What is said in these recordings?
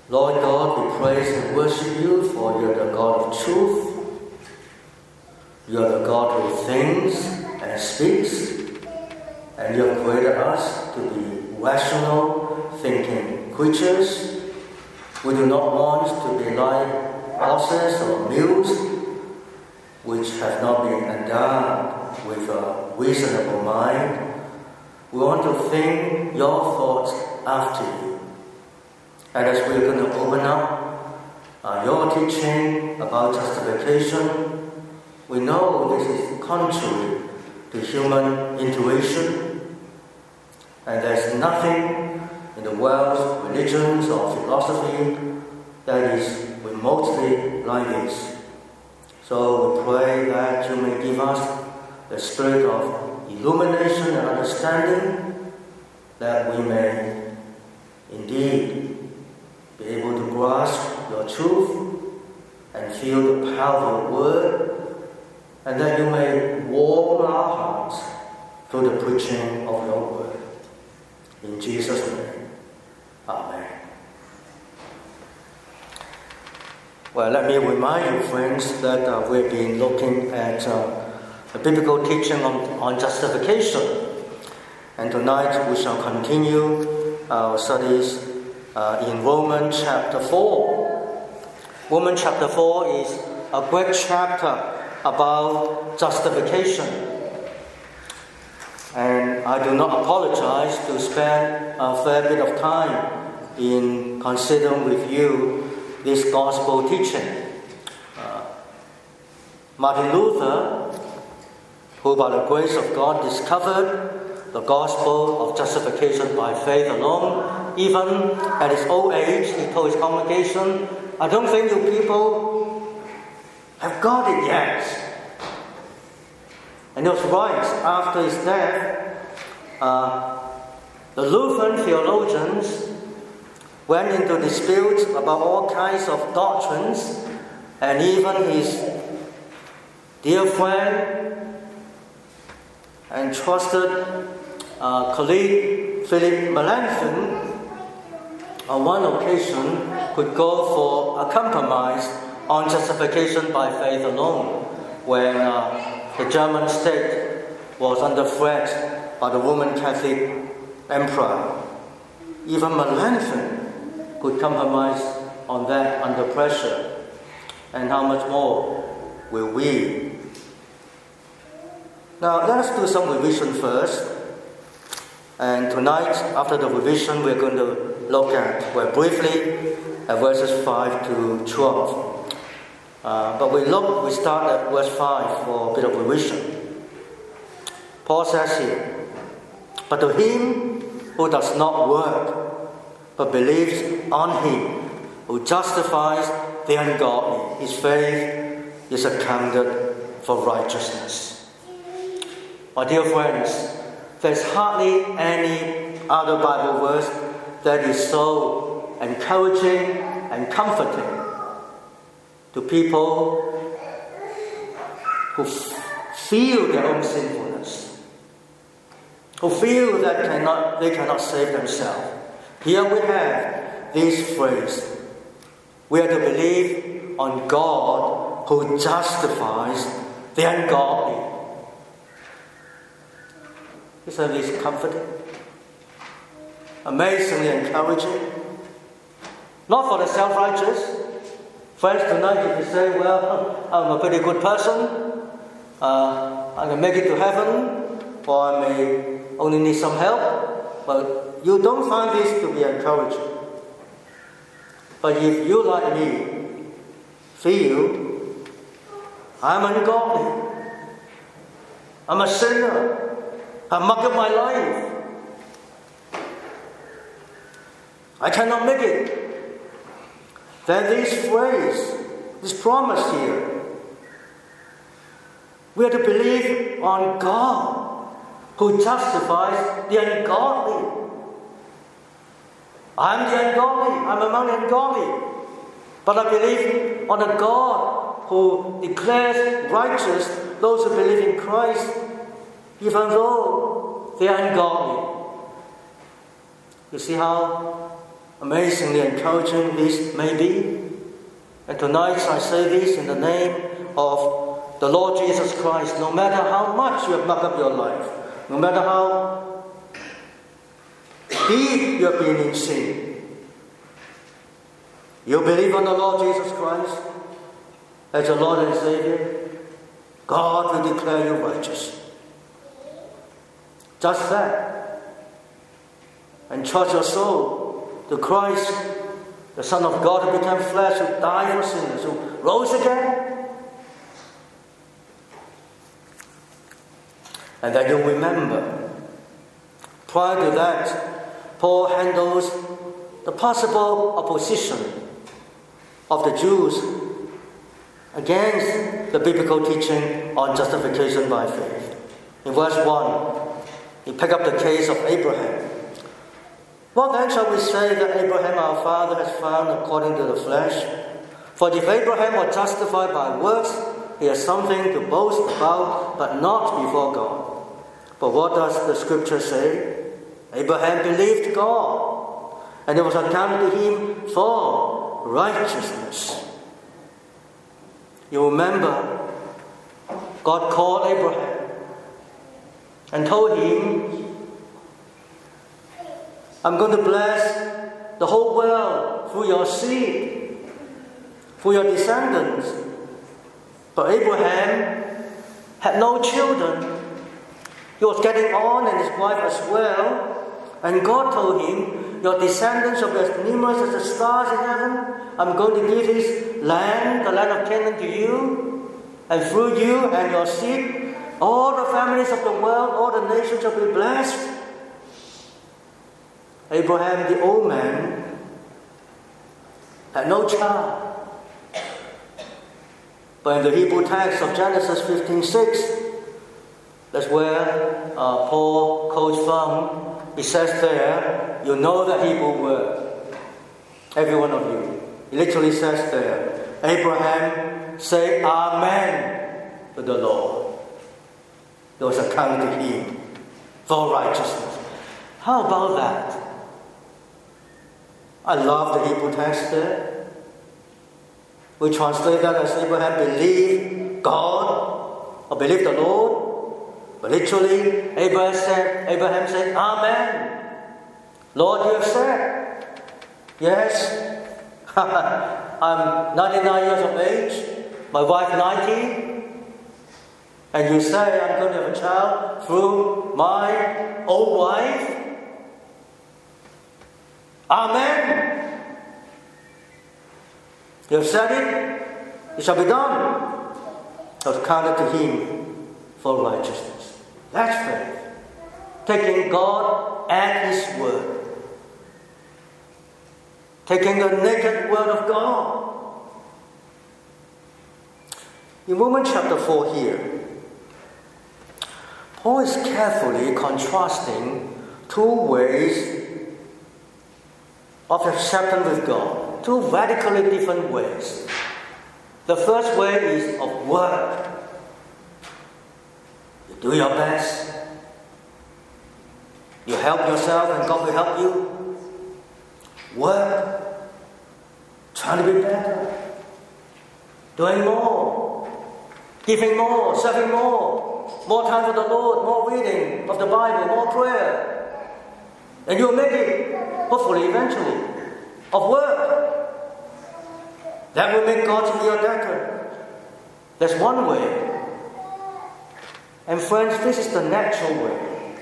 Lord God, we praise and worship you, for you are the God of truth. You are the God who thinks and speaks, and you have created us to be rational, thinking creatures. We do not want to be like horses or mules, which have not been endowed with a reasonable mind. We want to think your thoughts after you. And as we're going to open up your teaching about justification, we know this is contrary to human intuition, and there's nothing in the world's religions or philosophy that is remotely like this. So we pray that you may give us the spirit of illumination and understanding, that we may indeed be able to grasp your truth and feel the power of your word, and that you may warm our hearts through the preaching of your word. In Jesus' name, amen. Well, let me remind you, friends, that we've been looking at a biblical teaching on justification. And tonight we shall continue our studies in Romans chapter 4. Romans chapter 4 is a great chapter about justification. And I do not apologize to spend a fair bit of time in considering with you this gospel teaching. Martin Luther, who by the grace of God discovered the gospel of justification by faith alone, even at his old age, he told his congregation, I don't think you people have got it yet. And he was right. After his death, the Lutheran theologians went into disputes about all kinds of doctrines, and even his dear friend and trusted colleague Philip Melanchthon on one occasion could go for a compromise on justification by faith alone when the German state was under threat by the Roman Catholic Emperor. Even Melanchthon could compromise on that under pressure. And how much more will we? Now, let us do some revision first. And tonight, after the revision, we're going to look at, briefly, at verses 5 to 12. But we start at verse 5 for a bit of revision. Paul says here, but to him who does not work, but believes on him who justifies the ungodly, his faith is accounted for righteousness. My dear friends, there's hardly any other Bible verse that is so encouraging and comforting to people who feel their own sinfulness, who feel that they cannot save themselves. Here we have this phrase: we are to believe on God who justifies the ungodly. Isn't this comforting? Amazingly encouraging. Not for the self-righteous. Friends, tonight if you say, well, I'm a pretty good person, I can make it to heaven, or I may only need some help, but you don't find this to be encouraging. But if you, like me, feel I'm ungodly, I'm a sinner, I muck up my life, I cannot make it, then this phrase, this promise here, we are to believe on God who justifies the ungodly. I'm the ungodly, I'm among the ungodly, but I believe on a God who declares righteous those who believe in Christ, even though they are ungodly. You see how amazingly encouraging this may be. And tonight I say this in the name of the Lord Jesus Christ. No matter how much you have mucked up your life, no matter how deep you have been in sin, you believe on the Lord Jesus Christ as your Lord and Savior, God will declare you righteous. Just that. And trust your soul to Christ, the Son of God who became flesh, who died for sinners, who rose again. And that you remember, prior to that, Paul handles the possible opposition of the Jews against the biblical teaching on justification by faith. In verse 1, he picked up the case of Abraham. What then shall we say that Abraham our father has found according to the flesh? For if Abraham were justified by works, he has something to boast about, but not before God. But what does the scripture say? Abraham believed God, and it was accounted to him for righteousness. You remember, God called Abraham and told him, I'm going to bless the whole world through your seed, through your descendants. But Abraham had no children. He was getting on, and his wife as well. And God told him, your descendants shall be as numerous as the stars in heaven. I'm going to give this land, the land of Canaan, to you. And through you and your seed, all the families of the world, all the nations shall be blessed. Abraham, the old man, had no child. But in the Hebrew text of Genesis 15:6, that's where Paul quotes from. It says there, you know the Hebrew word. Every one of you. It literally says there, Abraham say Amen to the Lord. It was accounted to him for righteousness. How about that? I love the Hebrew text there. We translate that as Abraham believed God or believed the Lord. But literally, Abraham said, Amen. Lord, you have said. Yes. I'm 99 years of age. My wife 90. And you say I'm going to have a child through my old wife. Amen. You have said it, it shall be done. It was counted to him for righteousness. That's faith. Taking God at his word. Taking the naked word of God. In Romans chapter 4 here, Paul is carefully contrasting two ways of acceptance with God. Two radically different ways. The first way is of work. You do your best. You help yourself and God will help you. Work. Trying to be better. Doing more. Giving more. Serving more. More time for the Lord. More reading of the Bible. More prayer. And you'll make it, hopefully, eventually, of work. That will make God to be your debtor. That's one way. And friends, this is the natural way.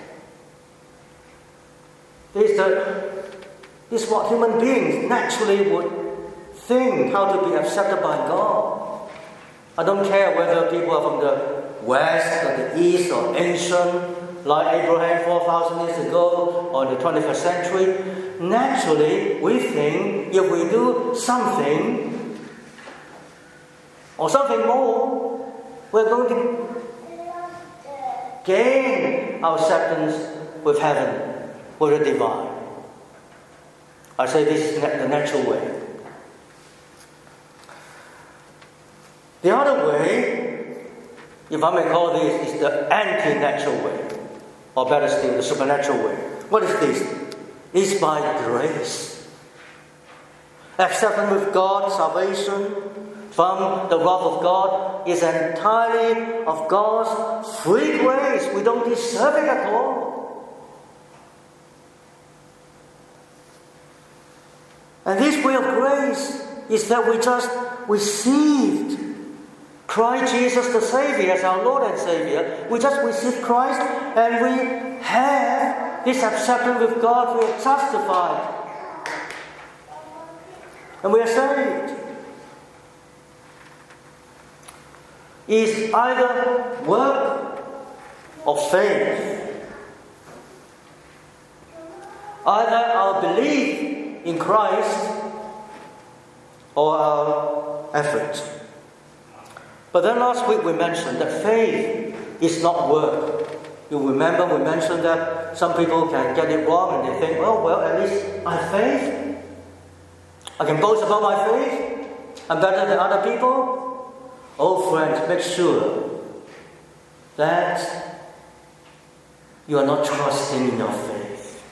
This is what human beings naturally would think, how to be accepted by God. I don't care whether people are from the West or the East or ancient, like Abraham 4,000 years ago or in the 21st century. Naturally, we think if we do something or something more, we're going to gain our acceptance with heaven, with the divine. I say this is the natural way. The other way, if I may call this, is the anti-natural way. Or better still, the supernatural way. What is this? It's by grace. Acceptance with God, salvation from the wrath of God is entirely of God's free grace. We don't deserve it at all. And this way of grace is that we just received Christ Jesus the Savior as our Lord and Savior. We just received Christ and we have this acceptance with God. We are justified. And we are saved. Is either work of faith, either our belief in Christ or our effort. But then last week we mentioned that faith is not work. You remember we mentioned that some people can get it wrong and they think, oh, well, at least I have faith. I can boast about my faith. I'm better than other people. Oh, friends, make sure that you are not trusting in your faith.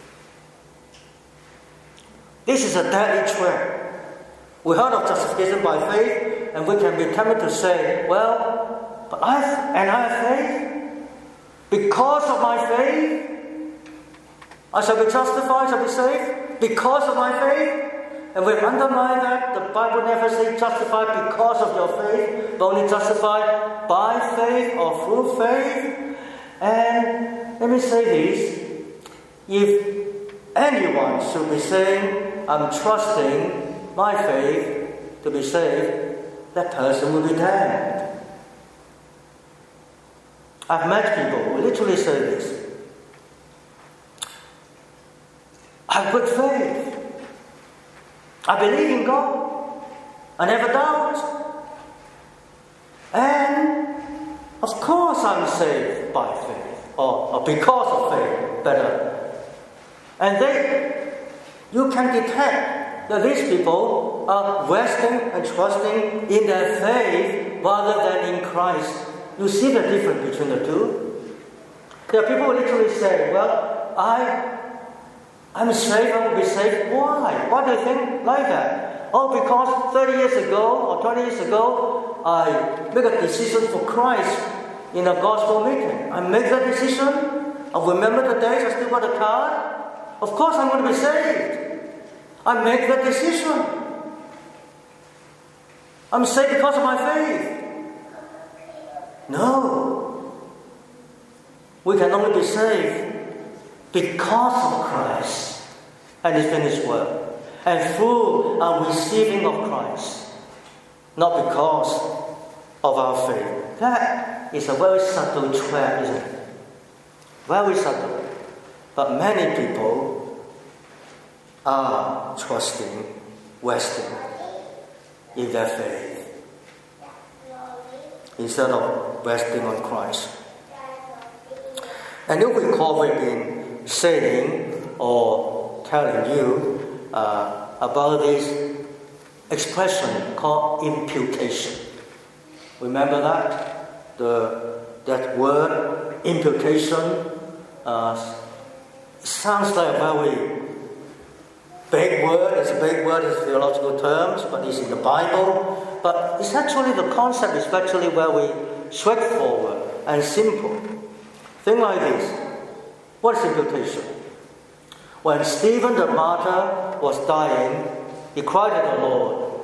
This is a deadly trap. We heard of justification by faith, and we can be tempted to say, well, but I have faith. Because of my faith, I shall be justified, I shall be saved. Because of my faith. And we've underlined that the Bible never says justified because of your faith, but only justified by faith or through faith. And let me say this. If anyone should be saying, I'm trusting my faith to be saved, that person will be damned. I've met people who literally say this. I have good faith. I believe in God. I never doubt. And of course I'm saved by faith. Or because of faith, better. And you can detect that these people are resting and trusting in their faith rather than in Christ. You see the difference between the two? There are people who literally say, well, I'm saved, I will be saved. Why? Why do you think like that? Oh, because 30 years ago or 20 years ago, I made a decision for Christ in a gospel meeting. I made that decision. I remember the days, I still got a card. Of course I'm going to be saved. I made that decision. I'm saved because of my faith. No. We can only be saved because of Christ and His finished work, and through our receiving of Christ, not because of our faith. That is a very subtle trap, isn't it? Very subtle. But many people are trusting, resting in their faith instead of resting on Christ. And if we recall, we've been saying or telling you about this expression called imputation. Remember that? That word, imputation, sounds like a very big word. It's a big word in theological terms, but it's in the Bible. But it's actually, the concept is actually very straightforward and simple. Think like this. What is imputation? When Stephen the martyr was dying, he cried to the Lord,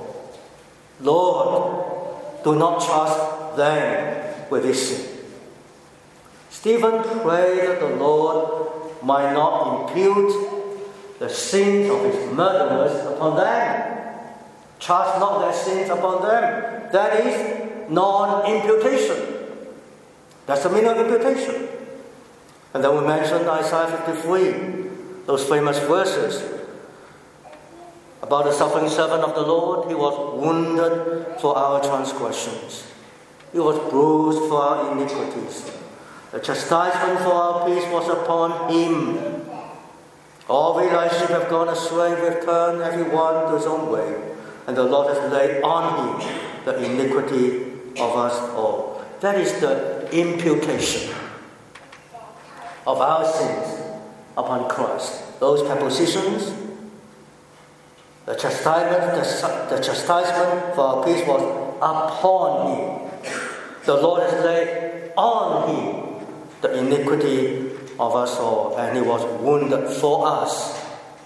Lord, do not trust them with this sin. Stephen prayed that the Lord might not impute the sins of his murderers upon them. Trust not their sins upon them. That is non-imputation. That's the meaning of imputation. And then we mentioned Isaiah 53, those famous verses about the suffering servant of the Lord. He was wounded for our transgressions. He was bruised for our iniquities. The chastisement for our peace was upon him. All we like sheep have gone astray, we have turned everyone to his own way. And the Lord has laid on him the iniquity of us all. That is the imputation of our sins upon Christ. Those prepositions The chastisement for our peace was upon him. The Lord has laid on him the iniquity of us all, and he was wounded for us.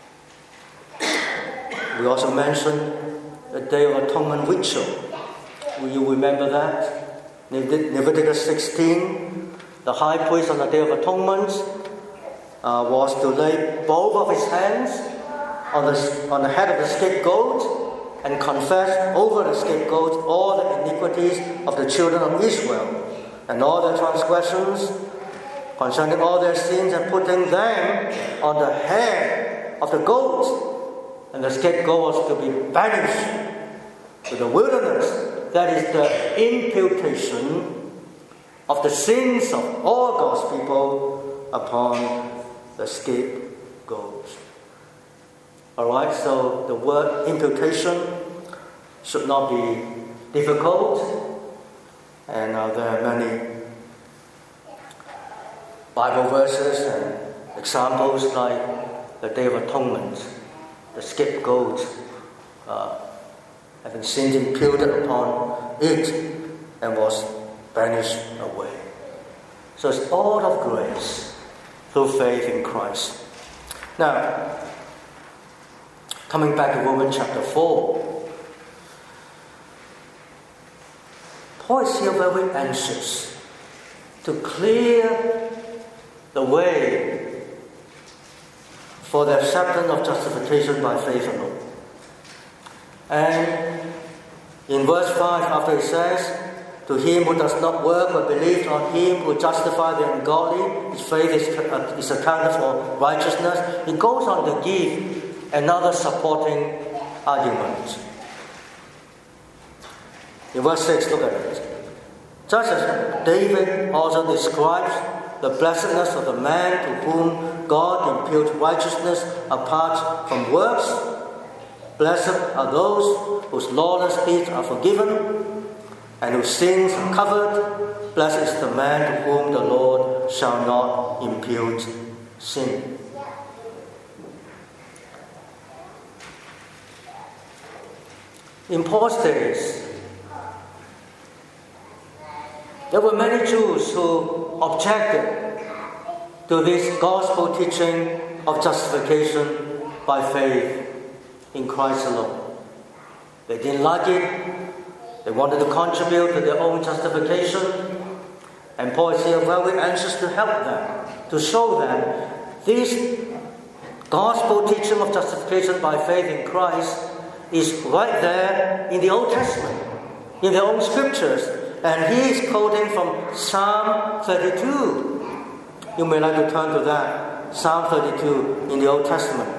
We also mentioned the Day of Atonement ritual. Will you remember that? Leviticus 16, the high priest on the Day of Atonement was to lay both of his hands on the head of the scapegoat and confess over the scapegoat all the iniquities of the children of Israel and all their transgressions concerning all their sins, and putting them on the head of the goat. And the scapegoat was to be banished to the wilderness. That is the imputation of the sins of all God's people upon the scapegoat. Alright, so the word imputation should not be difficult, and there are many Bible verses and examples like the Day of Atonement, the scapegoat having sins imputed upon it and was banished away. So it's all of grace through faith in Christ. Now, coming back to Romans chapter 4, Paul is here very anxious to clear the way for the acceptance of justification by faith alone. And in verse 5, after he says, "To him who does not work but believes on him who justifies the ungodly, his faith is accounted for righteousness," he goes on to give another supporting argument. In verse 6, look at it. Just as David also describes the blessedness of the man to whom God imputes righteousness apart from works, blessed are those whose lawless deeds are forgiven and whose sins are covered. Blessed is the man to whom the Lord shall not impute sin. In Paul's days, there were many Jews who objected to this gospel teaching of justification by faith in Christ alone. They didn't like it. They wanted to contribute to their own justification. And Paul is here very anxious to help them, to show them this gospel teaching of justification by faith in Christ is right there in the Old Testament, in their own scriptures. And he is quoting from Psalm 32. You may like to turn to that, Psalm 32 in the Old Testament.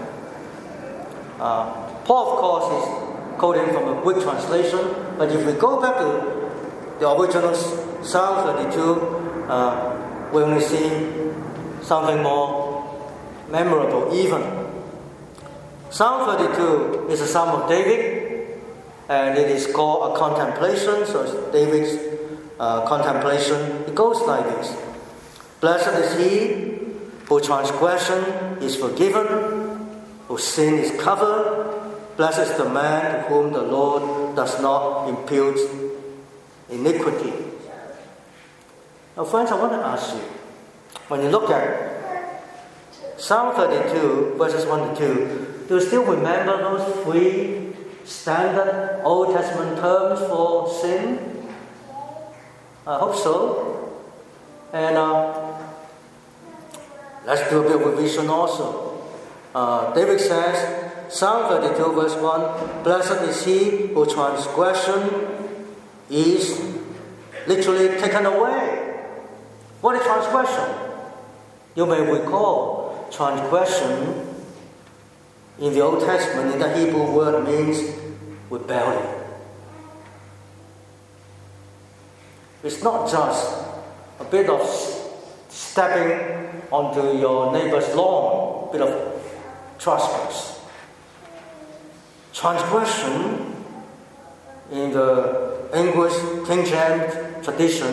Paul, of course, is quoting from a Greek translation, but if we go back to the original Psalm 32, we only see something more memorable even. Psalm 32 is a Psalm of David, and it is called a contemplation, so it's David's contemplation. It goes like this: "Blessed is he whose transgression is forgiven, whose sin is covered. Blessed is the man to whom the Lord does not impute iniquity." Now, friends, I want to ask you, when you look at Psalm 32, verses 1 to 2, do you still remember those three standard Old Testament terms for sin? I hope so. And let's do a bit of revision also. David says, Psalm 32 verse 1, "Blessed is he whose transgression is literally taken away." What is transgression? You may recall transgression in the Old Testament, in the Hebrew word, means rebellion. It's not just a bit of stepping onto your neighbor's lawn, a bit of trespass. Transgression in the English King James tradition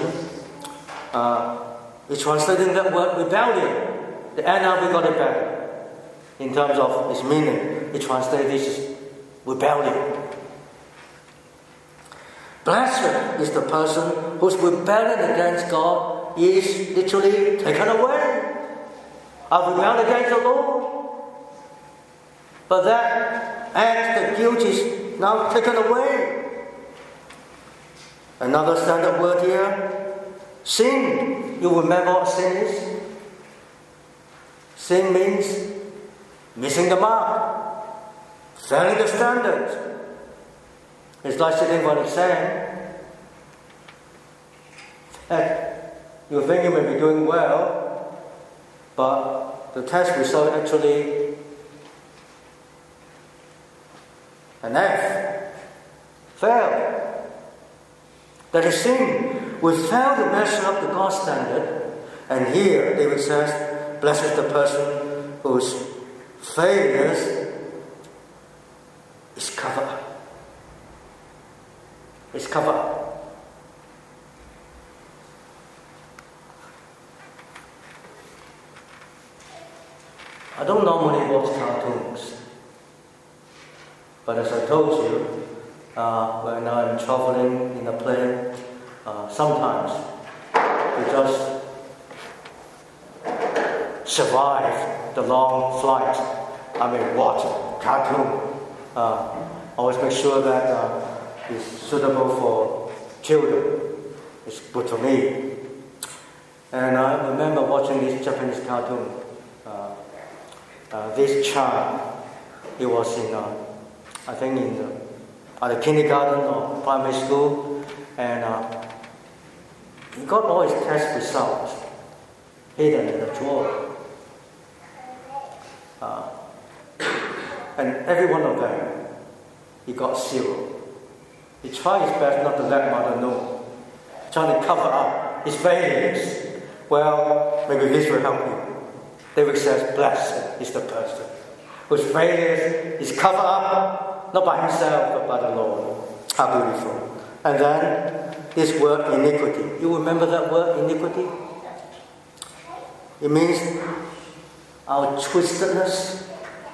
is translating that word rebellion. The NIV got it better in terms of its meaning. It translates this rebellion. Blessed is the person whose rebellion against God is literally taken away. I rebelled against the Lord, but that act, the guilt is now taken away. Another standard word here, sin. You remember what sin is? Sin means missing the mark, failing the standard. It's like sitting for an exam. You think you may be doing well, but the test result actually an F. Fail. That is sin. We fail to measure up to God's standard. And here David says, blessed is the person whose failures is covered up. It's covered up. I don't normally watch cartoons, but as I told you, when I'm traveling in a plane, sometimes we just survive the long flight. I mean, watch cartoon. Always make sure that it's suitable for children. It's good for me. And I remember watching this Japanese cartoon. This child, he was in, I think at the kindergarten or primary school, and he got all his test results hidden in a drawer. And every one of them, he got 0. He tried his best not to let mother know, trying to cover up his failures. Well, maybe this will help you. David says, blessed is the person whose failures is covered up, not by himself, but by the Lord. How beautiful. And then this word iniquity. You remember that word iniquity? It means our twistedness,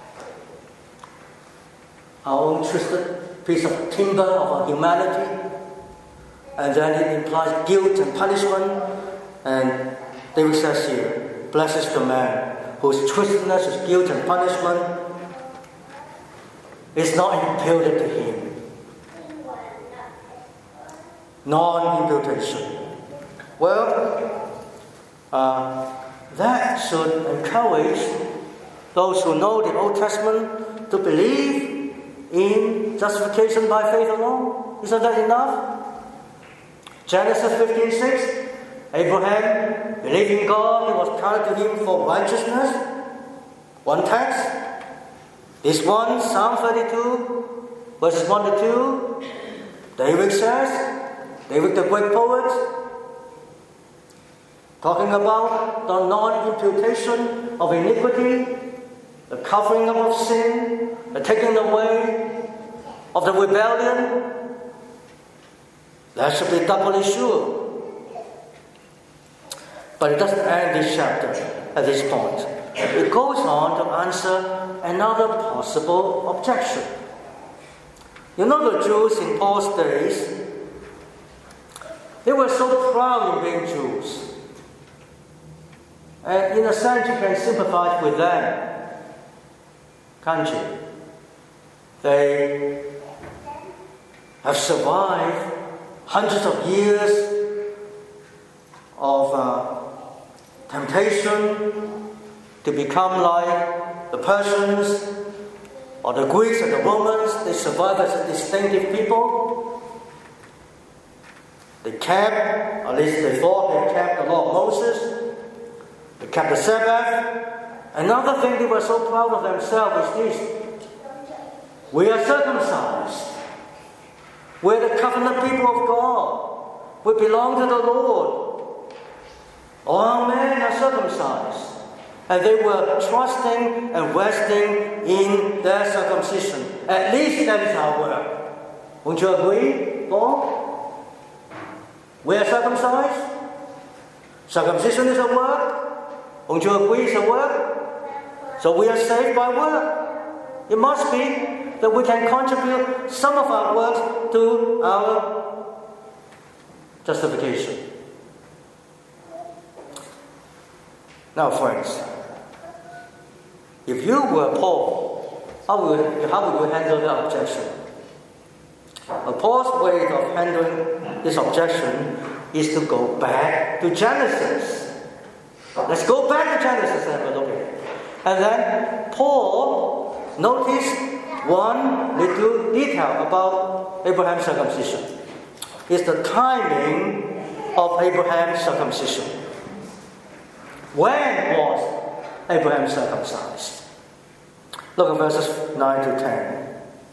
our own twisted piece of timber of our humanity. And then it implies guilt and punishment. And David says here, blessed is the man whose twistedness, his guilt and punishment is not imputed to him. Non-imputation. Well, that should encourage those who know the Old Testament to believe in justification by faith alone. Isn't that enough? Genesis 15:6. Abraham believed in God, it was counted to him for righteousness. One text. This one, Psalm 32, verses 1 to 2. David says, David the great poet, talking about the non-imputation of iniquity, the covering up of sin, the taking away of the rebellion. That should be doubly sure. But it doesn't end this chapter at this point. It goes on to answer another possible objection. You know, the Jews in Paul's days, they were so proud in being Jews. And in a sense, you can sympathize with them, can't you? They have survived hundreds of years of temptation to become like the Persians or the Greeks and the Romans. They survived as a distinctive people. They kept, at least they thought they kept the law of Moses. They kept the Sabbath. Another thing they were so proud of themselves is this: we are circumcised. We're the covenant people of God. We belong to the Lord. All men are circumcised. And they were trusting and resting in their circumcision. At least that is our work. Won't you agree, Paul? We are circumcised. Circumcision is a work. Won't you agree it's a work? So we are saved by work. It must be. that we can contribute some of our works to our justification. Now, friends, if you were Paul, how would you handle the objection? Paul's way of handling this objection is to go back to Genesis. Let's go back to Genesis and have a look at it. And then Paul noticed one little detail about Abraham's circumcision. It's the timing of Abraham's circumcision. When was Abraham circumcised? Look at verses 9 to 10.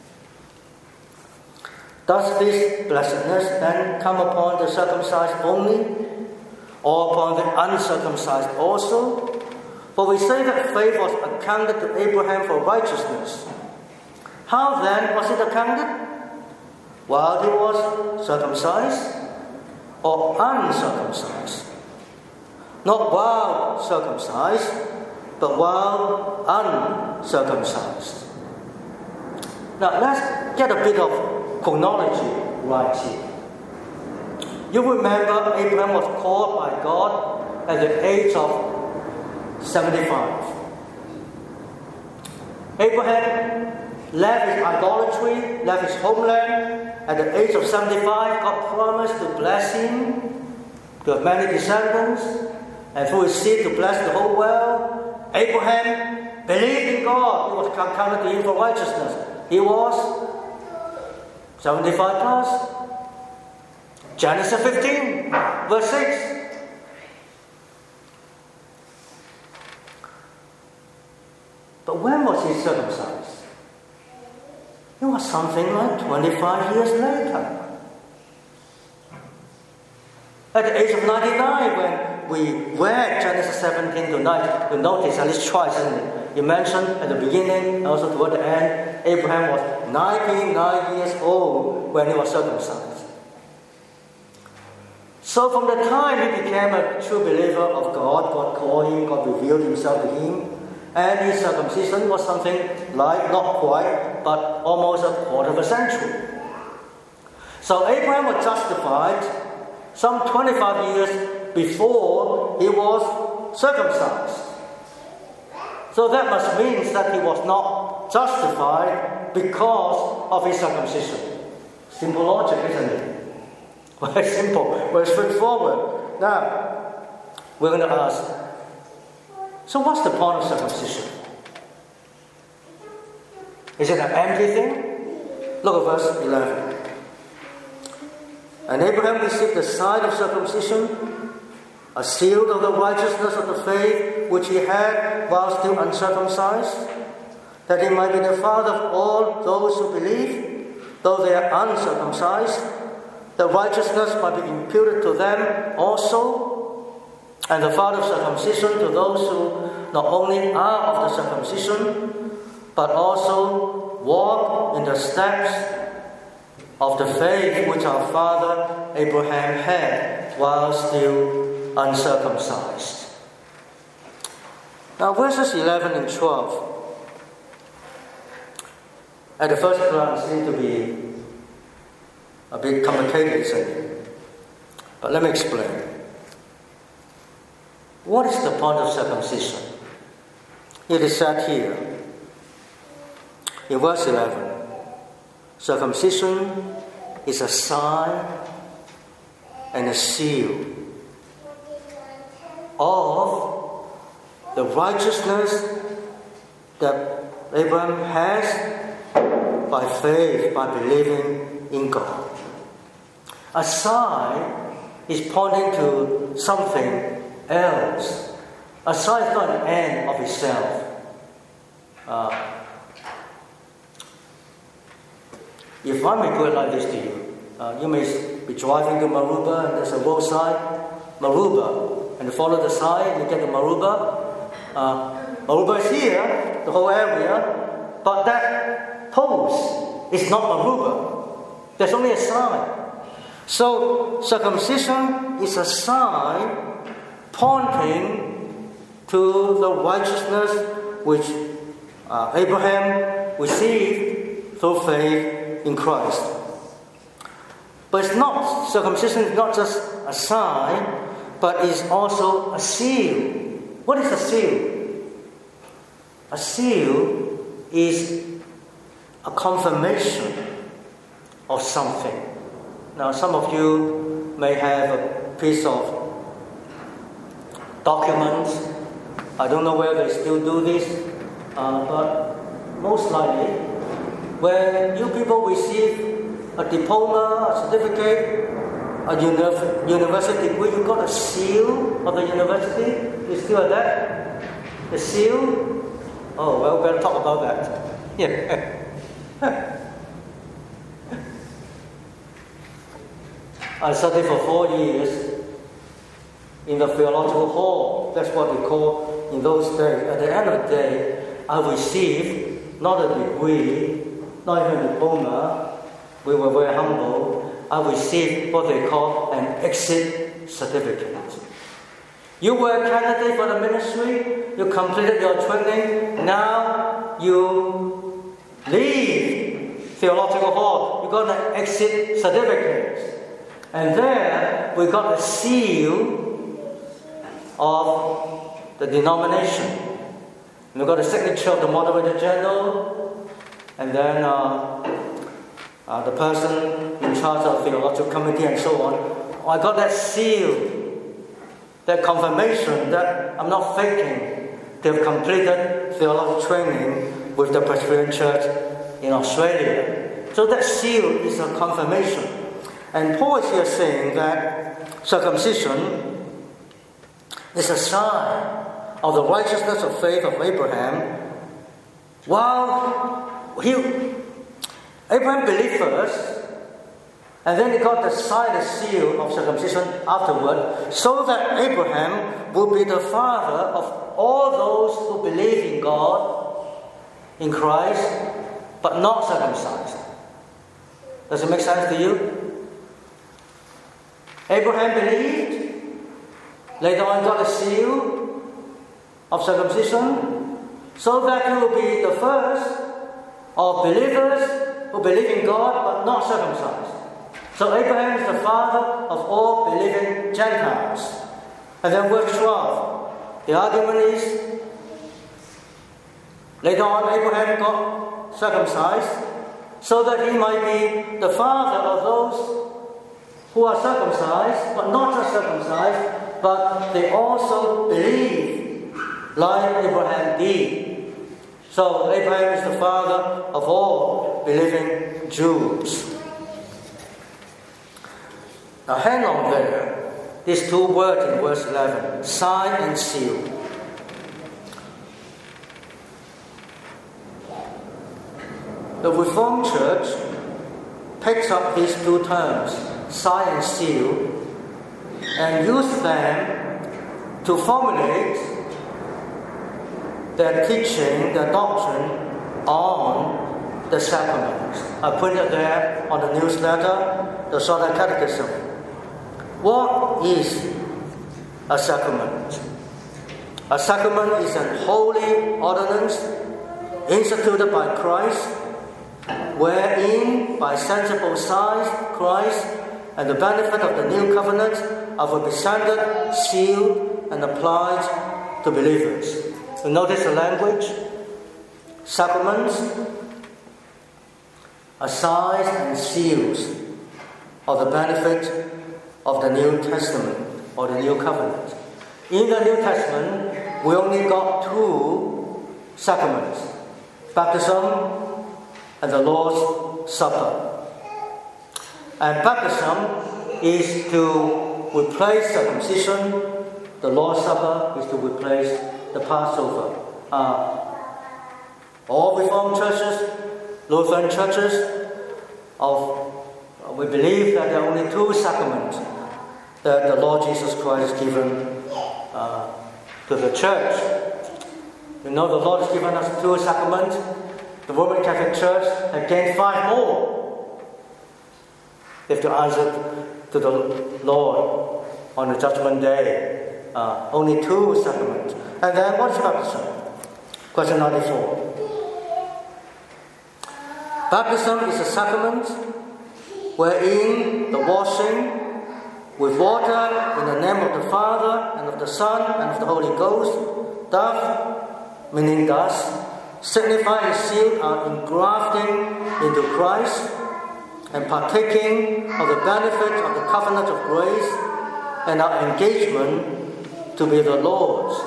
Does this blessedness then come upon the circumcised only, or upon the uncircumcised also? For we say that faith was accounted to Abraham for righteousness. How then was it accounted? While he was circumcised or uncircumcised? Not while circumcised, but while uncircumcised. Now let's get a bit of chronology right here. You remember Abraham was called by God at the age of 75. Abraham left his idolatry, left his homeland. At the age of 75, God promised to bless him, to have many descendants, and through his seed to bless the whole world. Abraham believed in God. He was counted to him for righteousness. He was 75 plus. Genesis 15, verse 6. But when was he circumcised? It was something like 25 years later. At the age of 99, when we read Genesis 17 tonight, we notice at least twice, isn't it? You mentioned at the beginning and also toward the end, Abraham was 99 years old when he was circumcised. So from the time he became a true believer of God, God called him, God revealed himself to him, and his circumcision was something like, not quite, but almost a quarter of a century. So Abraham was justified some 25 years before he was circumcised. So that must mean that he was not justified because of his circumcision. Simple logic, isn't it? Very simple, very straightforward. Now, we're going to ask, so what's the point of circumcision? Is it an empty thing? Look at verse 11. And Abraham received the sign of circumcision, a seal of the righteousness of the faith which he had while still uncircumcised, that he might be the father of all those who believe, though they are uncircumcised, the righteousness might be imputed to them also, and the father of circumcision to those who not only are of the circumcision, but also walk in the steps of the faith which our father Abraham had while still uncircumcised. Now verses 11 and 12 at the first glance seem to be a bit complicated, isn't it? But let me explain. What is the point of circumcision? It is said here in verse 11. Circumcision is a sign and a seal of the righteousness that Abraham has by faith, by believing in God. A sign is pointing to something else. A sign is not an end of itself. If I may put it like this to you, you may be driving to Maruba and there's a road sign, Maruba, and you follow the sign, you get to Maruba. Maruba is here, the whole area, but that post is not Maruba. There's only a sign. So circumcision is a sign pointing to the righteousness which Abraham received through faith in Christ. But circumcision is not just a sign, but is also a seal. What is a seal? A seal is a confirmation of something. Now, some of you may have a piece of documents. I don't know whether they still do this, but most likely, when you people receive a diploma, a certificate, a university degree, you got a seal of the university. You still have that? The seal? Oh, well, we'll talk about that. Yeah. I studied for 4 years in the theological hall. That's what we call in those days. At the end of the day, I received not a degree, not even a diploma. We were very humble. I received what they call an exit certificate. You were a candidate for the ministry. You completed your training. Now you leave theological hall. You got an exit certificate. And there we got a seal of the denomination. And we got a signature of the Moderator General, and then the person in charge of the theological committee and so on. I got that seal, that confirmation that I'm not faking. They've completed theological training with the Presbyterian Church in Australia. So that seal is a confirmation. And Paul is here saying that circumcision is a sign of the righteousness of faith of Abraham. While Abraham believed first, and then he got the sign, the seal of circumcision afterward, so that Abraham will be the father of all those who believe in God, in Christ, but not circumcised. Does it make sense to you? Abraham believed, later on got a seal of circumcision, so that he will be the first of believers who believe in God but not circumcised. So Abraham is the father of all believing Gentiles. And then verse 12, the argument is, later on Abraham got circumcised, so that he might be the father of those who are circumcised, but not just circumcised, but they also believe like Abraham did. So Abraham is the father of all believing Jews. Now hang on there. These two words in verse 11, sign and seal. The Reformed Church picks up these two terms, sign and seal, and use them to formulate their teaching, their doctrine on the sacraments. I put it there on the newsletter, the Shorter Catechism. What is a sacrament? A sacrament is an holy ordinance instituted by Christ, wherein, by sensible signs, Christ and the benefit of the new covenant are represented, sealed, and applied to believers. You notice the language? Sacraments are signs and seals of the benefit of the New Testament or the New Covenant. In the New Testament, we only got two sacraments, baptism and the Lord's Supper. And baptism is to replace circumcision. The Lord's Supper is to replace the Passover. All Reformed churches, Lutheran churches, we believe that there are only two sacraments that the Lord Jesus Christ has given to the church. You know, the Lord has given us two sacraments. The Roman Catholic Church has gained 5 more. They have to answer to the Lord on the Judgment Day. Only 2 sacraments. And then what is baptism? Question 94. Baptism is a sacrament wherein the washing with water in the name of the Father and of the Son and of the Holy Ghost doth, meaning thus, signify and seal our engrafting into Christ and partaking of the benefit of the covenant of grace and our engagement to be the Lord's.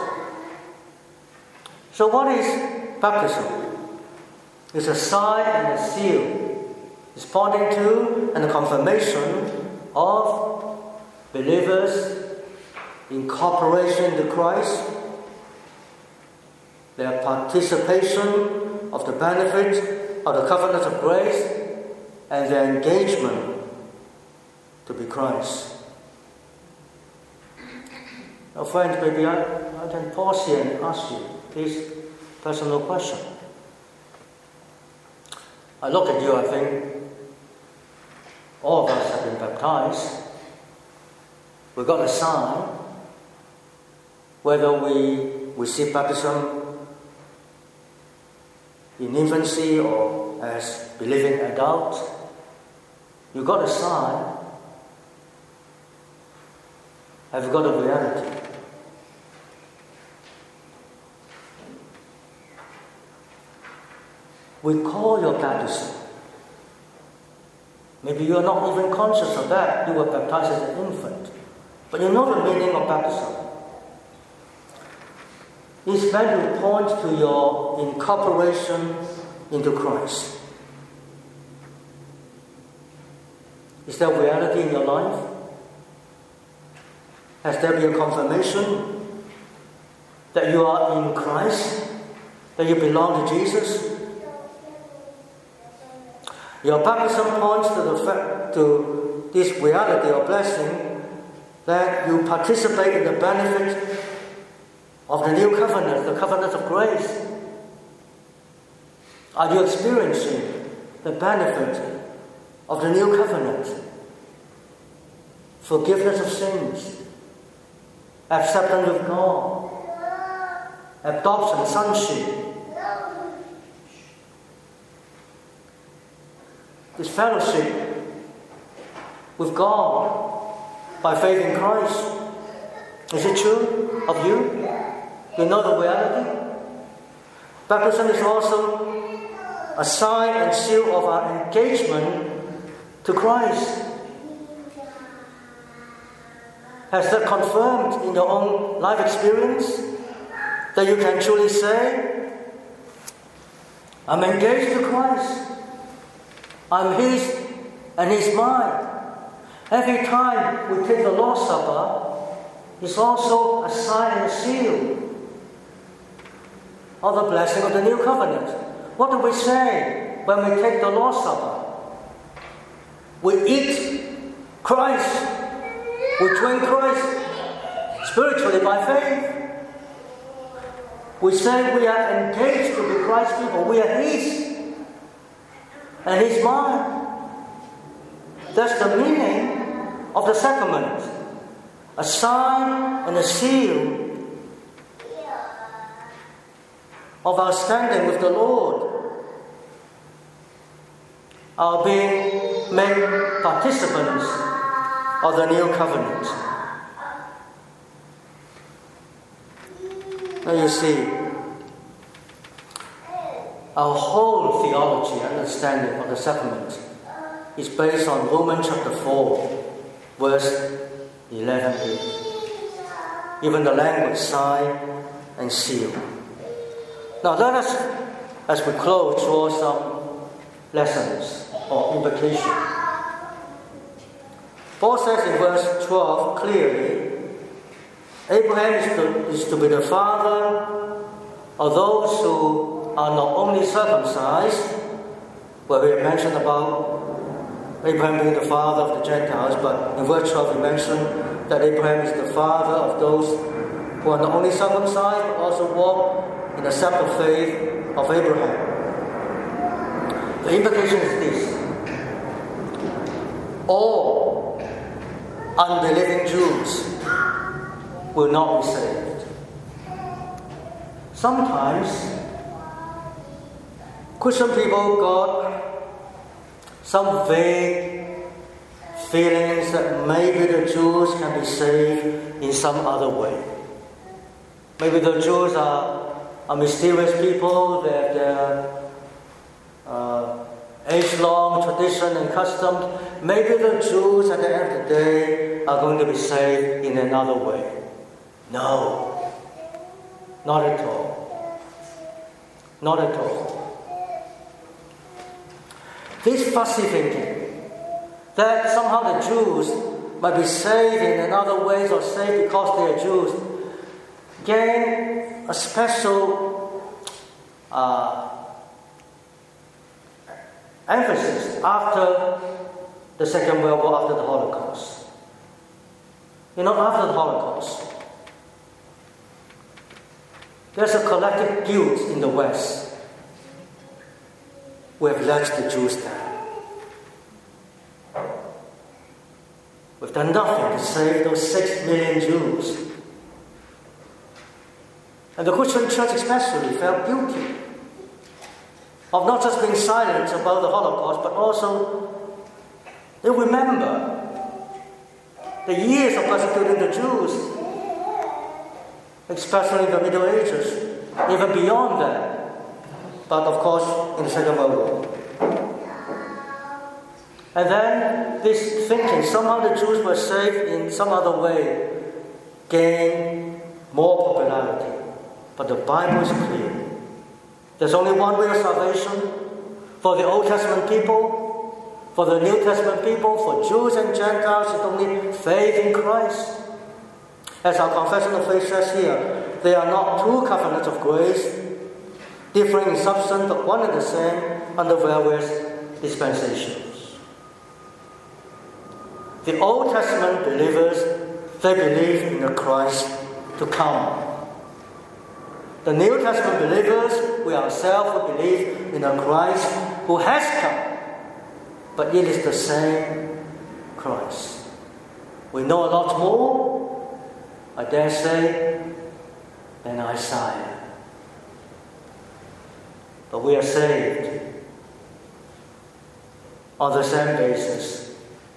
So what is baptism? It's a sign and a seal. It's pointing to and a confirmation of believers' incorporation into Christ, their participation of the benefit of the covenant of grace, and their engagement to be Christ. Now, friends, maybe I can pause here and ask you this personal question. I look at you, I think all of us have been baptized. We've got a sign, whether we receive baptism in infancy or as believing adults. You've got a sign. Have you got a reality? We call your baptism. Maybe you are not even conscious of that. You were baptized as an infant. But you know the meaning of baptism. It's meant to point to your incorporation into Christ. Is there reality in your life? Has there been a confirmation that you are in Christ, that you belong to Jesus? Your baptism points to this reality or blessing that you participate in the benefit of the new covenant, the covenant of grace. Are you experiencing the benefit of the new covenant? Forgiveness of sins, acceptance of God, adoption, sonship. This fellowship with God by faith in Christ. Is it true of you? You know the reality? Baptism is also a sign and seal of our engagement to Christ. Has that confirmed in your own life experience that you can truly say, I'm engaged to Christ. I'm His and He's mine. Every time we take the Lord's Supper, it's also a sign and a seal of the blessing of the new covenant. What do we say when we take the Lord's Supper? We eat Christ. We drink Christ spiritually by faith. We say we are engaged to be Christ's people. We are His and He's mine. That's the meaning of the sacrament. A sign and a seal of our standing with the Lord, our being made participants of the new covenant. Now you see, our whole theology and understanding of the sacrament is based on Romans chapter 4, verse 11. Even the language, sign and seal. Now let us, as we close, draw some lessons or implications. Paul says in verse 12 clearly, Abraham is to be the father of those who are not only circumcised, where we have mentioned about Abraham being the father of the Gentiles, but in verse 12 we mentioned that Abraham is the father of those who are not only circumcised, but also walk in the separate faith of Abraham. The implication is this: all unbelieving Jews will not be saved. Sometimes Christian people got some vague feelings that maybe the Jews can be saved in some other way. Maybe the Jews are mysterious people, they have their age-long tradition and custom. Maybe the Jews at the end of the day are going to be saved in another way. No, not at all. Not at all. This fussy thinking that somehow the Jews might be saved in another ways or saved because they are Jews gain a special emphasis after the Second World War, after the Holocaust. You know, after the Holocaust, there's a collective guilt in the West. We have let the Jews down. We've done nothing to save those 6 million Jews. And the Christian church especially felt guilty of not just being silent about the Holocaust, but also they remember the years of persecuting the Jews, especially in the Middle Ages, even beyond that, but of course in the Second World War. And then this thinking, somehow the Jews were saved in some other way, gained more popularity. But the Bible is clear. There's only one way of salvation for the Old Testament people, for the New Testament people, for Jews and Gentiles. It's only faith in Christ. As our confession of faith says here, they are not two covenants of grace, differing in substance but one and the same under various dispensations. The Old Testament believers, they believe in the Christ to come. The New Testament believers, we ourselves will believe in a Christ who has come, but it is the same Christ. We know a lot more, I dare say, than Isaiah. But we are saved on the same basis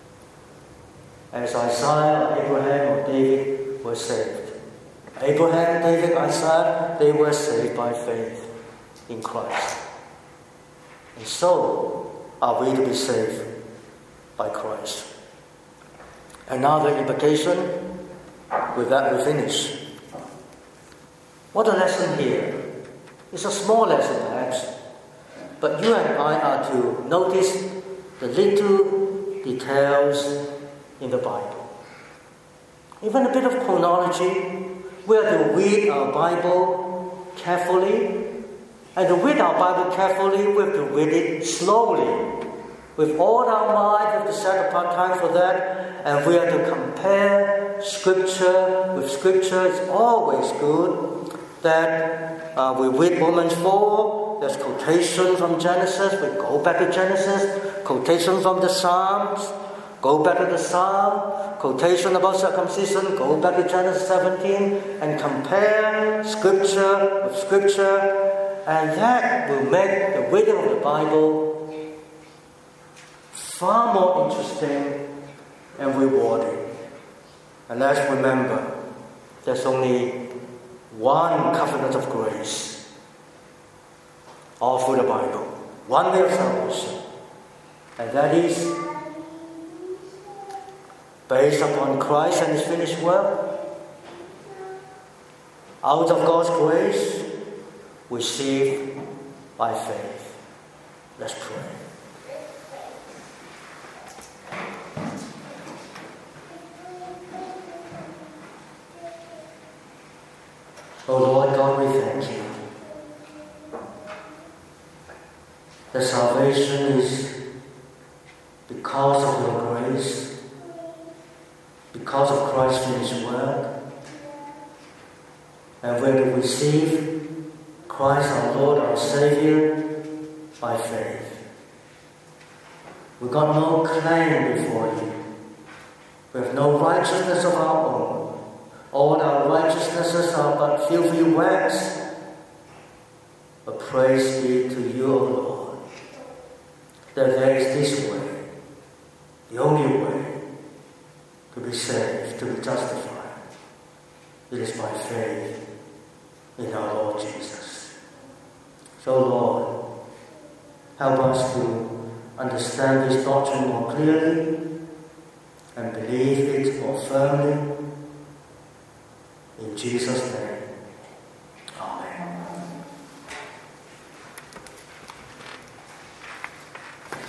as Isaiah, or Abraham, or David were saved. Abraham, David, Isaiah, they were saved by faith in Christ. And so are we to be saved by Christ. Another implication, with that we finish. What a lesson here. It's a small lesson perhaps, but you and I are to notice the little details in the Bible. Even a bit of chronology. We are to read our Bible carefully. And to read our Bible carefully, we have to read it slowly. With all our mind, we have to set apart time for that. And we are to compare Scripture with Scripture. It's always good that we read Romans 4. There's quotation from Genesis. We go back to Genesis. Quotation from the Psalms. Go back to the Psalm, quotation about circumcision, go back to Genesis 17, and compare Scripture with Scripture, and that will make the reading of the Bible far more interesting and rewarding. And let's remember, there's only one covenant of grace all through the Bible, one way of salvation, and that is based upon Christ and His finished work, out of God's grace, received by faith. Let's pray. Oh Lord God, we thank you that salvation is because of your grace, because of Christ's finished work, and we're to receive Christ our Lord, our Savior, by faith. We've got no claim before you. We have no righteousness of our own. All our righteousnesses are but filthy rags. But praise be to you, O Lord, that there is this way faith to be justified. It is by faith in our Lord Jesus. So Lord, help us to understand this doctrine more clearly and believe it more firmly. In Jesus' name.